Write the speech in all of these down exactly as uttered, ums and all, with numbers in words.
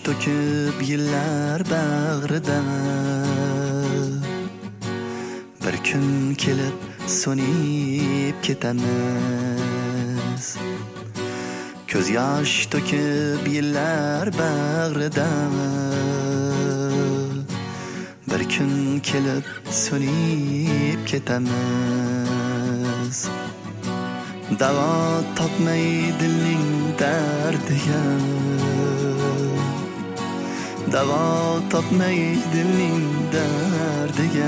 to'kib yillar bag'rida bir kun kelib so'nib ketamiz. Ko'z yosh to'kib yillar bag'rida bir kun kelib so'nib ketamiz. Davo topmay dilning dardiga, davo topmay dilning dardiga,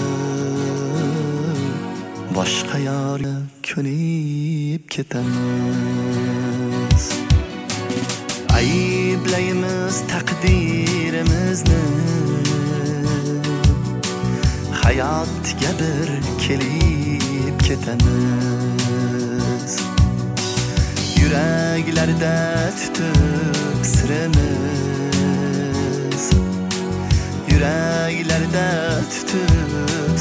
boshqa yorga ko'nib ketamiz. Ayblaymiz taqdirimizni, hayotga bir kelib ketamiz. Yüreklarda tutup sırımız, yüreklerde tutup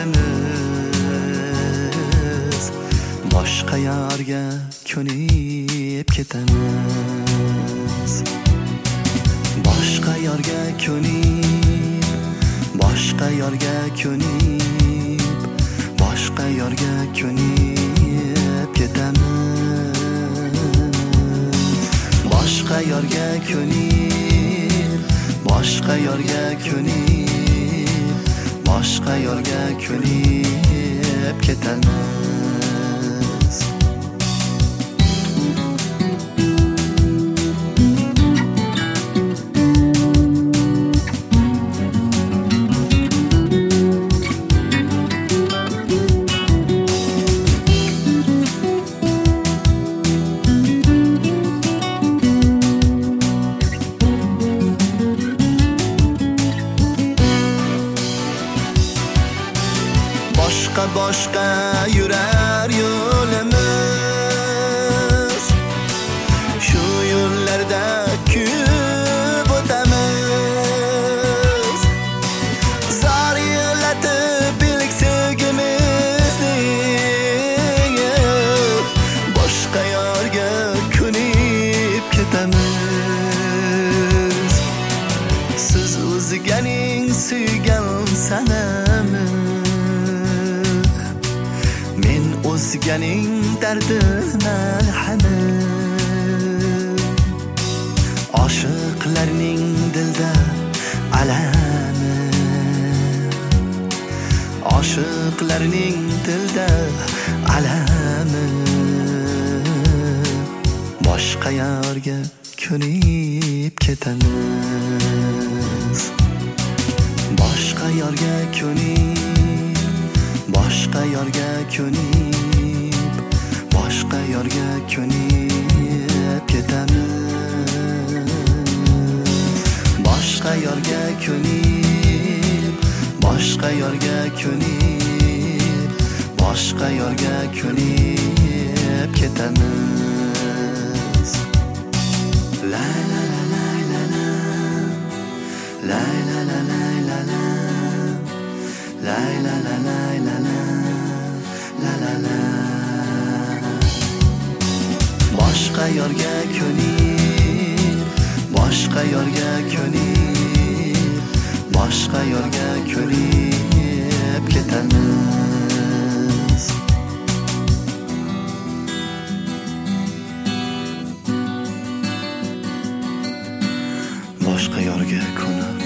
sırımız, boshqa yorga ko'nib ketamiz. Boshqa yorga ko'nib, boshqa yorga ko'nib, boshqa yorga ko'nib ketamiz. Boshqa yorga ko'nib, boshqa yorga ko'nib, boshqa yorga ko'nib ketamiz. Boshqa boshqa yurar yo'limiz, shu yo'llarda kuyib o'tamiz. Zor yig'latib ilk sevgimizni, boshqa yorga ko'nib ketamiz. Siz o'zganing suygan sanami, o'zganing dardi malhami. Oshiqlarning dilda alami, oshiqlarning dilda alami, boshqa yorga ko'nib ketamiz. Boshqa yorga ko'nib, boshqa yorga ko'nib, boshqa yorga ko'nib ketamiz. Boshqa yorga ko'nib, boshqa yorga ko'nib, boshqa yorga ko'nib ketamiz. La la la la la la, la la la la la la, la la la la la la, la la la. Boshqa yorga ko'nib, boshqa yorga ko'nib, boshqa yorga ko'nib ketamiz. Boshqa yorga ko'nib